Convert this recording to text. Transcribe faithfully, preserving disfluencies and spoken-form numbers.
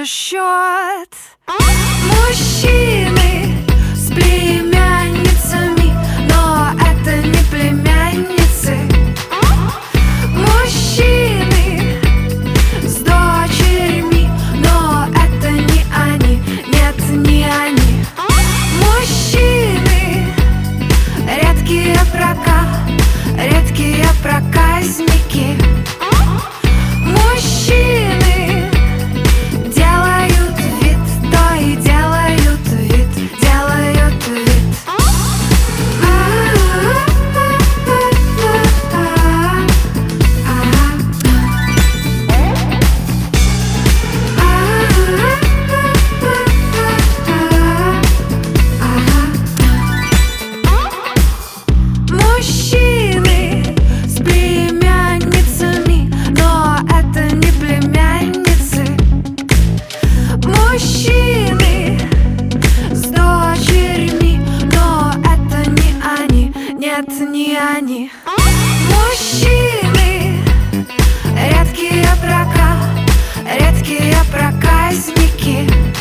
счет. Мужчины с племянницами, но это не племянницы. Мужчины с дочерьми, но это не они, нет, не они. Мужчины редкие прока, редкие проказники. Мужчины делают вид, то и делают вид, делают вид. Мужчины с племянницами, но это не племянницы. Мужчины с дочерьми, но это не они, нет, не они. Мужчины редкие прока, редкие проказники.